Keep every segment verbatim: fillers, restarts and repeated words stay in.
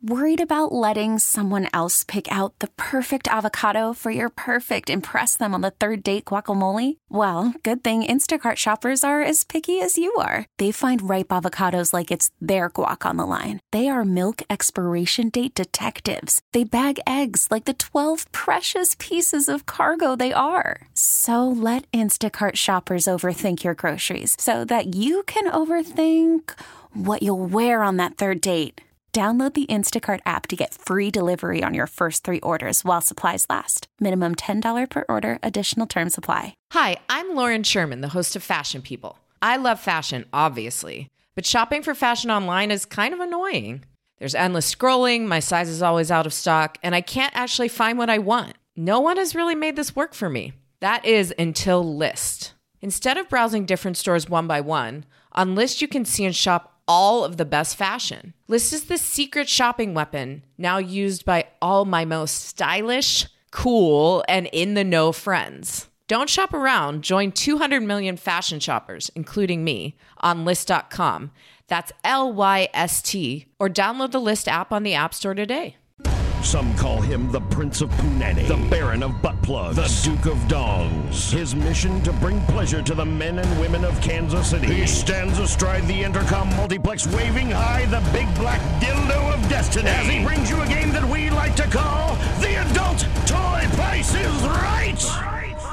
Worried about letting someone else pick out the perfect avocado for your perfect impress them on the third date guacamole? Well, good thing Instacart shoppers are as picky as you are. They find ripe avocados like it's their guac on the line. They are milk expiration date detectives. They bag eggs like the twelve precious pieces of cargo they are. So let Instacart shoppers overthink your groceries so that you can overthink what you'll wear on that third date. Download the Instacart app to get free delivery on your first three orders while supplies last. Minimum ten dollars per order. Additional terms apply. Hi, I'm Lauren Sherman, the host of Fashion People. I love fashion, obviously, but shopping for fashion online is kind of annoying. There's endless scrolling, my size is always out of stock, and I can't actually find what I want. No one has really made this work for me. That is until Lyst. Instead of browsing different stores one by one, on Lyst you can see and shop all of the best fashion. Lyst is the secret shopping weapon now used by all my most stylish, cool, and in-the-know friends. Don't shop around. Join two hundred million fashion shoppers, including me, on Lyst dot com. That's L Y S T. Or download the Lyst app on the App Store today. Some call him the Prince of Punani, the Baron of Butt Plugs, the Duke of Dongs. His mission to bring pleasure to the men and women of Kansas City. He stands astride the Intercom multiplex, waving high the big black dildo of destiny, as he brings you a game that we like to call the Adult Toy Price is Right.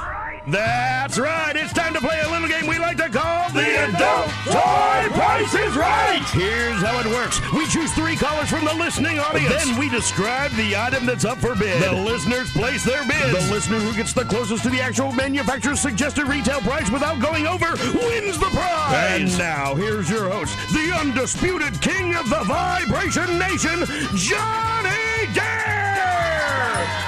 That's right. It's time to play a little game we like to call the Adult Toy Price is Right. Here's how it works. We choose three callers from the listening audience. Then we describe the item that's up for bid. The listeners place their bids. The listener who gets the closest to the actual manufacturer's suggested retail price without going over wins the prize. And now, here's your host, the undisputed king of the Vibration Nation, Johnny Dare!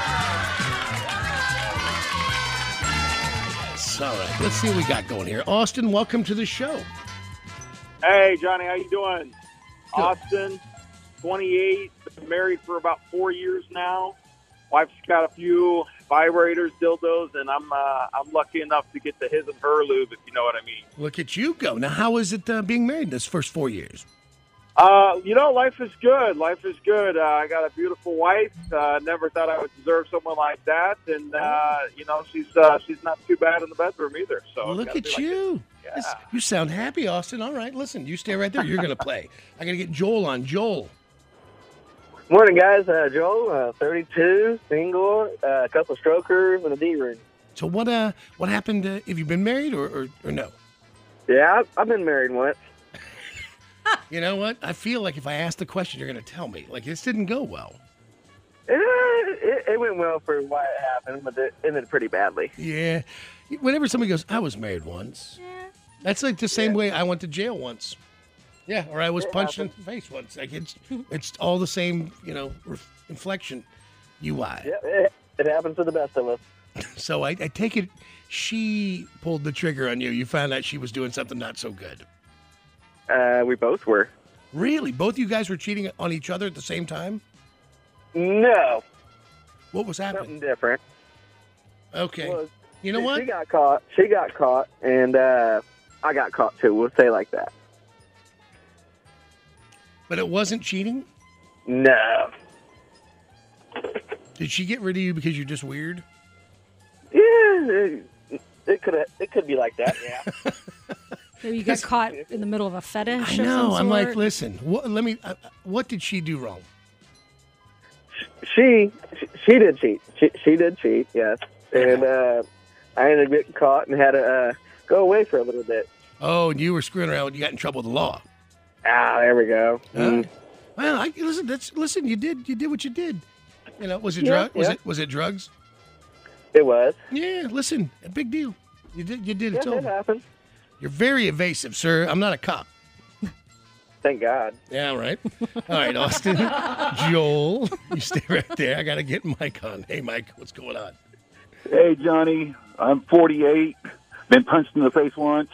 All right, let's see what we got going here. Austin, welcome to the show. Hey, Johnny, how you doing? Good. Austin, twenty-eight, been married for about four years now. Wife's got a few vibrators, dildos, and I'm uh, I'm lucky enough to get the his and her lube, if you know what I mean. Look at you go. Now, how is it uh, being married this first four years? Uh, you know, life is good. Life is good. Uh, I got a beautiful wife. Uh, never thought I would deserve someone like that, and uh, you know, she's uh, she's not too bad in the bedroom either. So Look at you. Like yeah. This, you sound happy, Austin. All right, listen, you stay right there. You're going to play. I got to get Joel on. Joel. Morning, guys. Uh, Joel, uh, thirty-two, single, uh, a couple strokers, and a D-ring. So what? Uh, what happened? Uh, have you been married or, or, or no? Yeah, I've, I've been married once. You know what? I feel like if I ask the question, you're going to tell me. Like, this didn't go well. It, it, it went well for why it happened, but it ended pretty badly. Yeah. Whenever somebody goes, I was married once. Yeah. That's like the same yeah. way I went to jail once. Yeah, or I was it punched happened. in the face once. Like, it's it's all the same, you know, inflection. U I. Yeah, it, it happens to the best of us. So I, I take it she pulled the trigger on you. You found out she was doing something not so good. Uh, we both were. Really? Both of you guys were cheating on each other at the same time? No. What was happening? Something different. Okay. Well, you know she, what? She got caught. She got caught, and uh, I got caught too. We'll say like that. But it wasn't cheating? No. Did she get rid of you because you're just weird? Yeah, it, it could it could be like that. Yeah. Maybe you got caught in the middle of a fetish. I know. Or I'm some like, sort. listen. What, let me. Uh, what did she do wrong? She she, she did cheat. She, she did cheat. Yes, and uh, I ended up getting caught and had to uh, go away for a little bit. Oh, and you were screwing around. You got in trouble with the law. Ah, there we go. Uh, mm. Well, I, listen. That's listen. You did. You did what you did. You know, was it Yeah, drug? Was yeah. it was it drugs? It was. Yeah. Listen, a big deal. You did. You did. It's Yeah, it over. happened. You're very evasive, sir. I'm not a cop. Thank God. Yeah, right. All right, Austin. Joel, you stay right there. I got to get Mike on. Hey, Mike, what's going on? Hey, Johnny. I'm forty-eight. Been punched in the face once.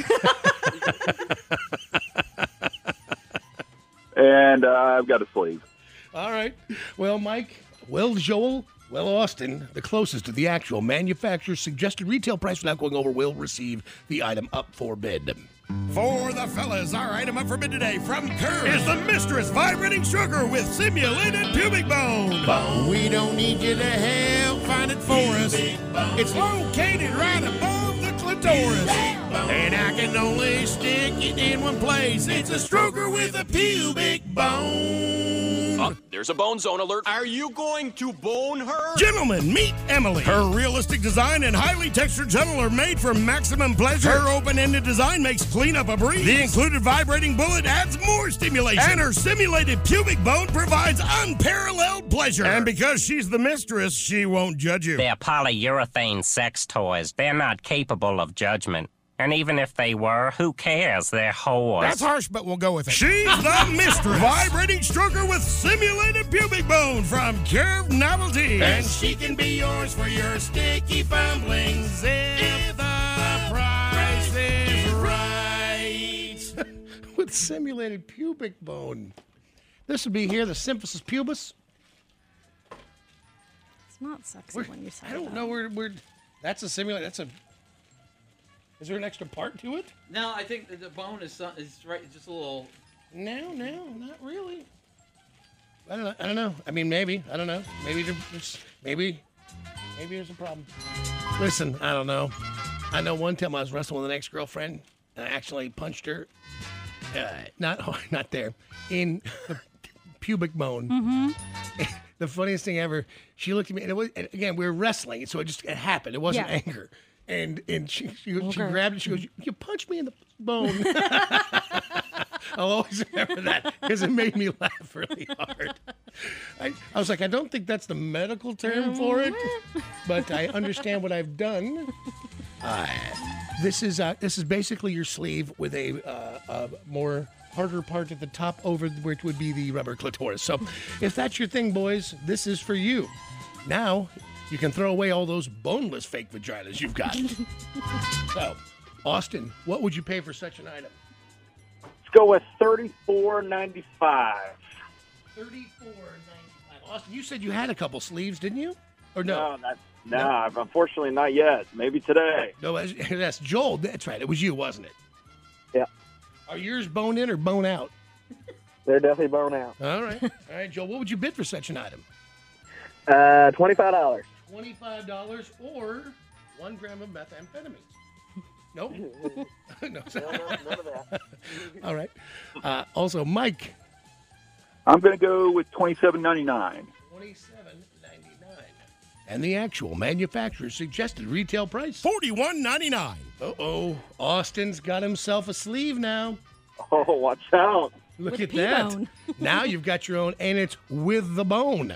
and uh, I've got a sleeve. All right. Well, Mike, well, Joel, well, Austin, the closest to the actual manufacturer's suggested retail price without going over will receive the item up for bid. For the fellas, our item up for bid today from Curve is the Mistress Vibrating Sugar with Simulated Pubic Bone. Bone. We don't need you to help find it for us. It's located right above the clitoris. And I can only stick it in one place. It's a stroker with a pubic bone. Oh, there's a bone zone alert. Are you going to bone her? Gentlemen, meet Emily. Her realistic design and highly textured gentle are made for maximum pleasure. Her open-ended design makes cleanup a breeze. The included vibrating bullet adds more stimulation. And her simulated pubic bone provides unparalleled pleasure. And because she's the mistress, she won't judge you. They're polyurethane sex toys. They're not capable of judgment. And even if they were, who cares? They're whores. That's harsh, but we'll go with it. She's the mistress. Vibrating stroker with simulated pubic bone from Curve Novelty. And she can be yours for your sticky fumblings if the price is right. With simulated pubic bone. This would be here, the symphysis pubis. It's not sexy We're, when you say I don't that. know where we're. That's a simulated. That's a. Is there an extra part to it? No, I think the bone is some- is right. It's just a little. No, no, not really. I don't know. I don't know. I mean, maybe. I don't know. Maybe there's. Maybe. Maybe there's a problem. Listen, I don't know. I know one time I was wrestling with an ex-girlfriend, and I actually punched her. Uh, not hard, not there. In the pubic bone. Mm-hmm. The funniest thing ever. She looked at me, and it was and again we were wrestling, so it just it happened. It wasn't Yeah. anger. And and she she, she Okay. grabbed it. She goes, "You, you punched me in the bone." I'll always remember that because it made me laugh really hard. I, I was like, I don't think that's the medical term for it, but I understand what I've done. Uh, this is uh, this is basically your sleeve with a, uh, a more harder part at the top over which would be the rubber clitoris. So if that's your thing, boys, this is for you. Now you can throw away all those boneless fake vaginas you've got. So, Austin, what would you pay for such an item? Let's go with thirty-four ninety-five. thirty-four ninety-five. Austin, you said you had a couple sleeves, didn't you? Or no? No, not, no, no. Unfortunately not yet. Maybe today. No, that's, that's Joel. That's right. It was you, wasn't it? Yeah. Are yours bone in or bone out? They're definitely bone out. All right. All right, Joel, what would you bid for such an item? Uh, twenty-five dollars. twenty-five dollars or one gram of methamphetamine. Nope. no, No, no, none of that. All right. Uh, also, Mike. I'm going to go with twenty-seven ninety-nine. twenty-seven ninety-nine. And the actual manufacturer's suggested retail price, forty-one ninety-nine. Uh-oh. Austin's got himself a sleeve now. Oh, watch out. Look With at P-bone. that. Now you've got your own, and it's with the bone.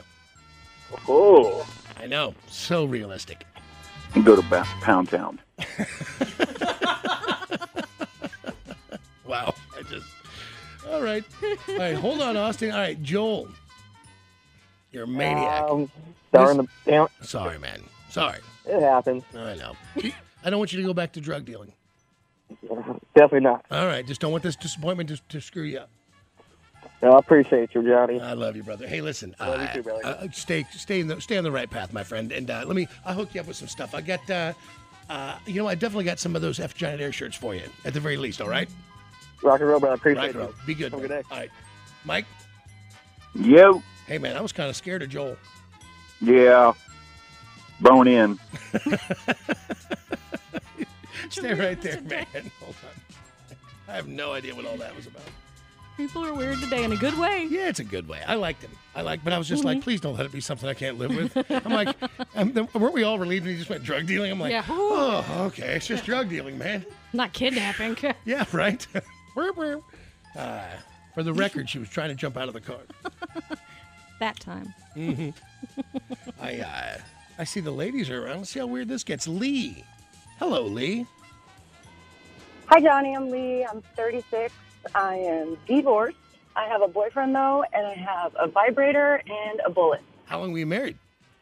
Oh. I know. So realistic. And go to ba- Pound Town. Wow. I just. All right. All right. Hold on, Austin. All right, Joel. You're a maniac. Um, darn the, damn, Sorry, man. Sorry. it happens. I know. I don't want you to go back to drug dealing. Definitely not. All right. Just don't want this disappointment to, to screw you up. No, I appreciate you, Johnny. I love you, brother. Hey, listen. Love you uh, too, brother. uh, stay, stay in the, stay on the right path, my friend. And uh, let me. I'll hook you up with some stuff. I got. Uh, uh, you know, I definitely got some of those F Giant Air shirts for you, at the very least. All right. Rock and roll, brother. Appreciate Rock and roll. you. Be good. Have a man. good day. All right, Mike. Yo. Hey, man, I was kind of scared of Joel. Yeah. Bone in. Stay right there, man. Hold on. I have no idea what all that was about. People are weird today in a good way. Yeah, it's a good way. I liked him. I like, but I was just Mm-hmm. like, please don't let it be something I can't live with. I'm like, um, then weren't we all relieved when he just went drug dealing? I'm like, Yeah. oh, okay, it's just drug dealing, man. Not kidnapping. Yeah, right. uh, for the record, she was trying to jump out of the car. That time. Mm-hmm. I uh, I see the ladies are around. Let's see how weird this gets. Lee. Hello, Lee. Hi, Johnny. I'm Lee. I'm thirty-six. I am divorced. I have a boyfriend, though, and I have a vibrator and a bullet. How long were you married?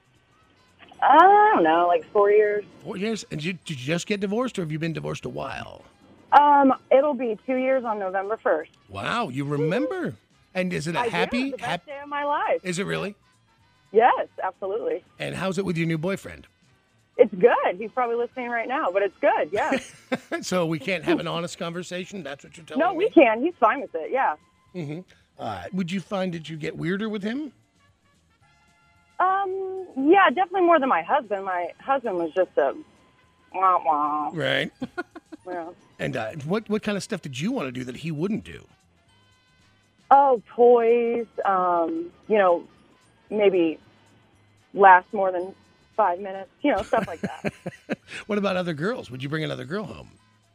I don't know, like four years. Four years. And did you, did you just get divorced, or have you been divorced a while? Um, it'll be two years on November first. Wow, you remember. And is it a I happy? do. The best hap- day of my life. Is it really? Yes, absolutely. And how's it with your new boyfriend? It's good. He's probably listening right now, but it's good. Yeah. So we can't have an honest conversation? That's what you're telling No, me? we can. He's fine with it. Yeah. Mm-hmm. Uh, would you find that you get weirder with him? Um. Yeah, definitely more than my husband. My husband was just a wah wah. Right. Yeah. And uh, what, what kind of stuff did you want to do that he wouldn't do? Oh, toys. Um. You know, maybe last more than five minutes. You know, stuff like that. What about other girls? Would you bring another girl home?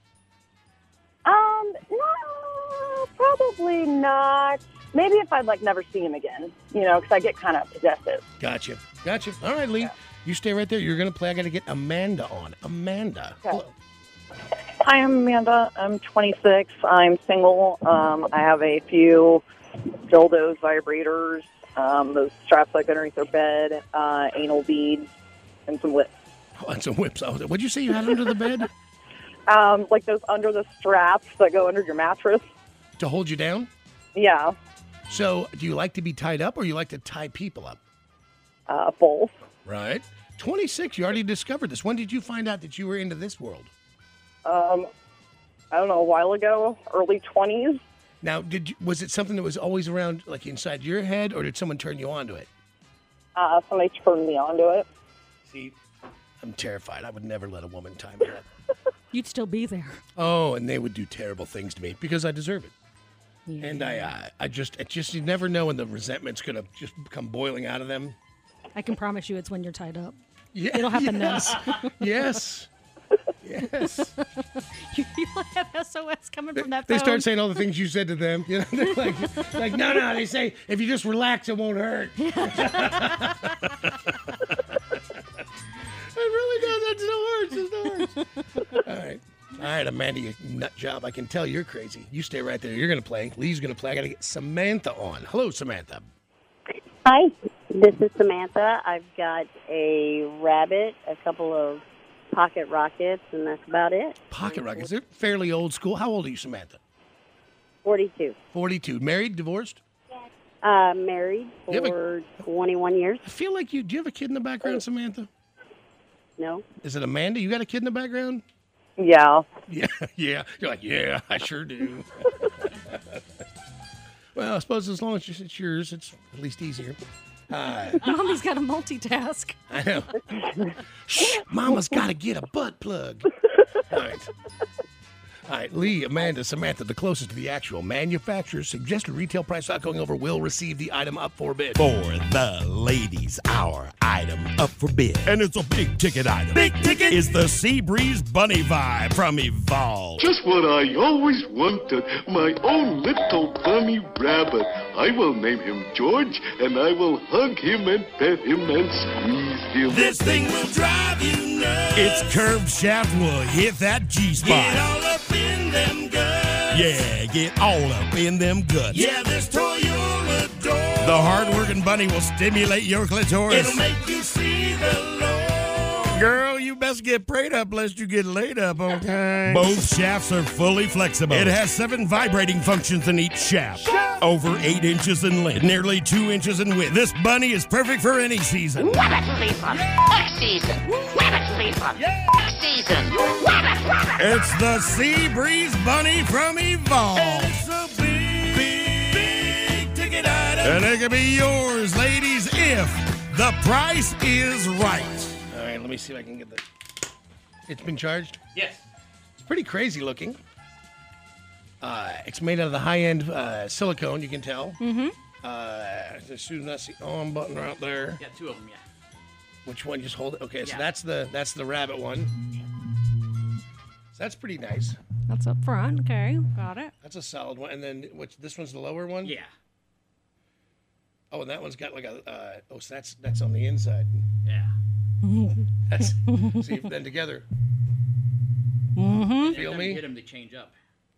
Um, no, probably not. Maybe if I'd like never see him again, you know, because I get kind of possessive. Gotcha. Gotcha. All right, Lee. Yeah. You stay right there. You're going to play. I got to get Amanda on. Amanda. Okay. Hello. Hi, I'm Amanda. I'm twenty-six. I'm single. Um, I have a few dildos, vibrators, um, those straps like underneath their bed, uh, anal beads, and some whips. Oh, and some whips. Oh, what'd you say you had under the bed? Um, like those under the straps that go under your mattress. To hold you down? Yeah. So, do you like to be tied up or you like to tie people up? Uh, both. Right. twenty-six, you already discovered this. When did you find out that you were into this world? Um, I don't know, a while ago, early twenties. Now, did you, was it something that was always around, like inside your head, or did someone turn you on to it? Uh, somebody turned me onto it. See, I'm terrified. I would never let a woman tie me up. You'd still be there. Oh, and they would do terrible things to me because I deserve it. Yeah. And I, uh, I just, it just, you never know when the resentment's gonna just come boiling out of them. I can promise you, it's when you're tied up. Yeah, It'll happen yeah. then. Yes. Yes. You feel like S O S coming from that They phone. start saying all the things you said to them. You know, they're like, like, no, no. They say if you just relax, it won't hurt. It really does. That's no words. It's no words. All right. All right, Amanda, you nut job. I can tell you're crazy. You stay right there. You're going to play. Lee's going to play. I got to get Samantha on. Hello, Samantha. Hi, this is Samantha. I've got a rabbit, a couple of pocket rockets, and that's about it. Pocket rockets. They're fairly old school. How old are you, Samantha? forty-two. forty-two. Married? Divorced? Uh, married You have a- for twenty-one years. I feel like you. Do you have a kid in the background, Samantha? No. Is it Amanda? You got a kid in the background? Yeah. Yeah, yeah. You're like, yeah, I sure do. Well, I suppose as long as it's yours, it's at least easier. Uh, Mommy's got to multitask. I know. Shh, Mama's got to get a butt plug. All right. All right, Lee, Amanda, Samantha, the closest to the actual manufacturer's suggested retail price without going over will receive the item up for bid. For the ladies, our item up for bid. And it's a big ticket item. Big ticket is the Seabreeze Bunny Vibe from Evolve. Just what I always wanted, my own little bunny rabbit. I will name him George, and I will hug him and pet him and squeeze him. This thing will drive you nuts. Its curved shaft will hit that G-spot. Get all up in them guts. Yeah, get all up in them guts. Yeah, this toy you'll adore. The hard-working bunny will stimulate your clitoris. It'll make you see the Lord. Girl, you best get prayed up lest you get laid up, okay? Both shafts are fully flexible. It has seven vibrating functions in each shaft. Over eight inches in length, nearly two inches in width. This bunny is perfect for any season. Rabbit season. Next season. Rabbit season. Next season. Rabbit, rabbit. It's the Seabreeze Bunny from Evolve. And it's a big, big, big ticket item. And it can be yours, ladies, if the price is right. All right, let me see if I can get the... It's been charged? Yes. It's pretty crazy looking. Uh, it's made out of the high-end uh, silicone, you can tell. Mm-hmm. Uh, as soon as that's the on button right there. Yeah, two of them, yeah. Which one? Just hold it. Okay, so Yeah. that's the that's the rabbit one. So that's pretty nice. That's up front. Okay, got it. That's a solid one. And then which this one's the lower one? Yeah. Oh, and that one's got like a uh, oh, so that's that's on the inside. Yeah. That's see then together. Mm-hmm. Feel Every time me? you hit them, they change up.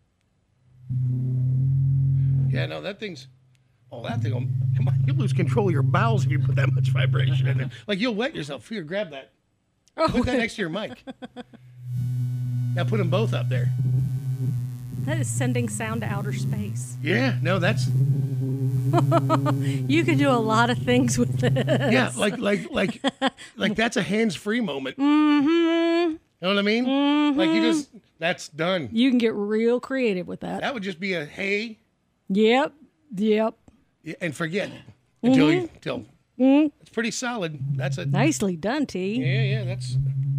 Yeah, no, that thing's. Oh, that thing! will- Come on, you'll lose control of your bowels if you put that much vibration in there. Like you'll wet yourself. Here, grab that. Put that next to your mic. Now put them both up there. That is sending sound to outer space. Yeah, no, that's You can do a lot of things with this. Yeah, like like like like that's a hands-free moment. Mm-hmm. You know what I mean? Mm-hmm. Like you just that's done. You can get real creative with that. That would just be a hey. Yep. Yep. And forget until Mm-hmm. you until mm-hmm. it's pretty solid. That's a nicely done, T. Yeah, yeah, that's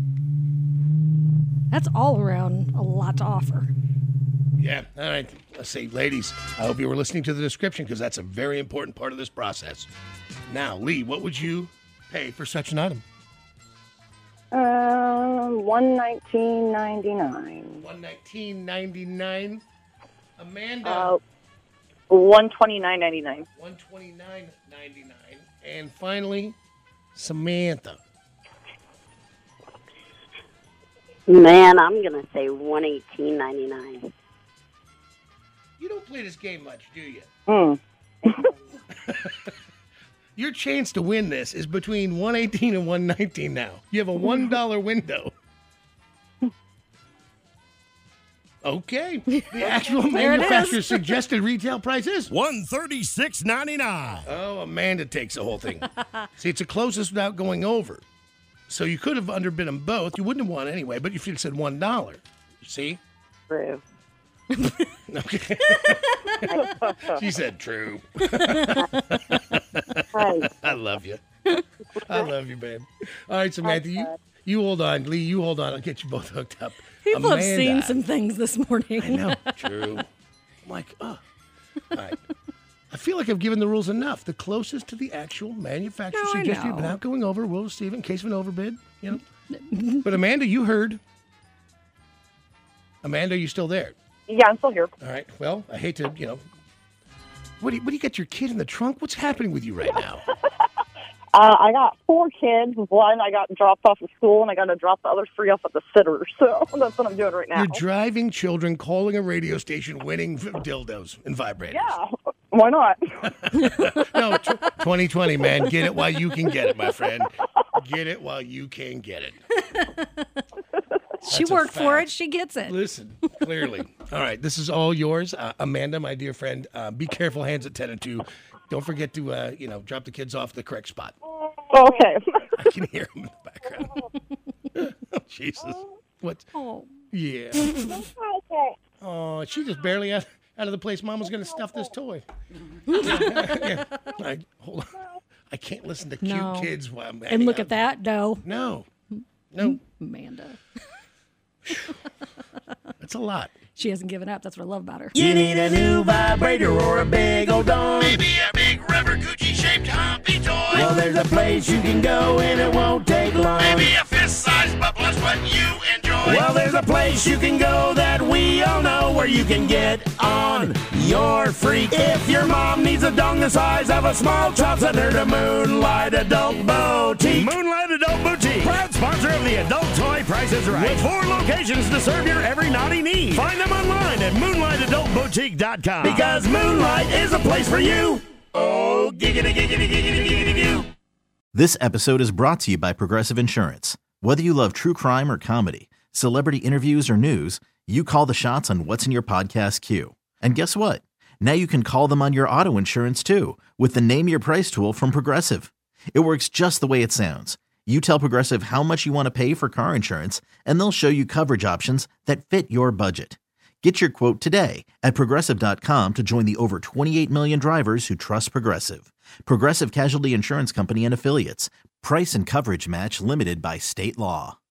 that's all around a lot to offer. Yeah. All right. Let's see, ladies. I hope you were listening to the description because that's a very important part of this process. Now, Lee, what would you pay for such an item? Um, one nineteen ninety nine. One nineteen ninety nine. Amanda. Uh, one twenty nine ninety nine. One twenty nine ninety nine. And finally, Samantha. Man, I'm gonna say one eighteen ninety nine. You don't play this game much, do you? Mm. Your chance to win this is between one eighteen and one nineteen now. You have a one dollar window. Okay. The actual There it manufacturer's is. suggested retail price is one thirty-six ninety-nine. Oh, Amanda takes the whole thing. See, it's the closest without going over. So you could have underbid them both. You wouldn't have won anyway, but if you'd said one dollar. See? True. Okay. She said true. Hi. I love you. I love you, babe. All right, Samantha, you, you hold on. Lee, you hold on. I'll get you both hooked up. People Amanda, have seen some things this morning. I know. True. I'm like, oh. All right. I feel like I've given the rules enough. The closest to the actual manufacturer No, I suggested, know. without going over, we'll receive it in case of an overbid. You know. But Amanda, you heard. Amanda, are you still there? Yeah, I'm still here. All right. Well, I hate to, you know. What do you, what do you got your kid in the trunk? What's happening with you right now? Uh, I got four kids. One I got dropped off at school, and I got to drop the other three off at the sitter. So that's what I'm doing right now. You're driving children, calling a radio station, winning v- dildos and vibrators. Yeah, why not? No, t- twenty twenty, man. Get it while you can get it, my friend. Get it while you can get it. She That's a worked for fact. it. She gets it. Listen, clearly. All right, this is all yours. Uh, Amanda, my dear friend, uh, be careful, hands at ten and two. Don't forget to, uh, you know, drop the kids off the correct spot. Okay. I can hear them in the background. Oh, Jesus. What? Oh. Yeah. Oh, she just barely out, out of the place. Mom was going to stuff this toy. Yeah. All right, hold on. I can't listen to cute No. kids while I'm And look at that. No. No. No. Amanda. That's a lot. She hasn't given up. That's what I love about her. You need a new vibrator or a big old dong. Maybe a big rubber Gucci-shaped humpy toy. Well, there's a place you can go and it won't take long. Maybe a fist-sized butt plugs what you enjoy. Well, there's a place you can go that we all know where you can get on your freak. If your mom needs a dong the size of a small chop, send her to Moonlight Adult Boutique. Moonlight Adult Boutique, proud sponsor of the Adult Toy Price is Right. With four locations to serve your every naughty need. Find them online at moonlight adult boutique dot com. Because Moonlight is a place for you. Oh, giggity, giggity, giggity, giggity, goo. This episode is brought to you by Progressive Insurance. Whether you love true crime or comedy, celebrity interviews or news, you call the shots on what's in your podcast queue. And guess what? Now you can call them on your auto insurance too with the Name Your Price tool from Progressive. It works just the way it sounds. You tell Progressive how much you want to pay for car insurance, and they'll show you coverage options that fit your budget. Get your quote today at Progressive dot com to join the over twenty-eight million drivers who trust Progressive. Progressive Casualty Insurance Company and Affiliates. Price and coverage match limited by state law.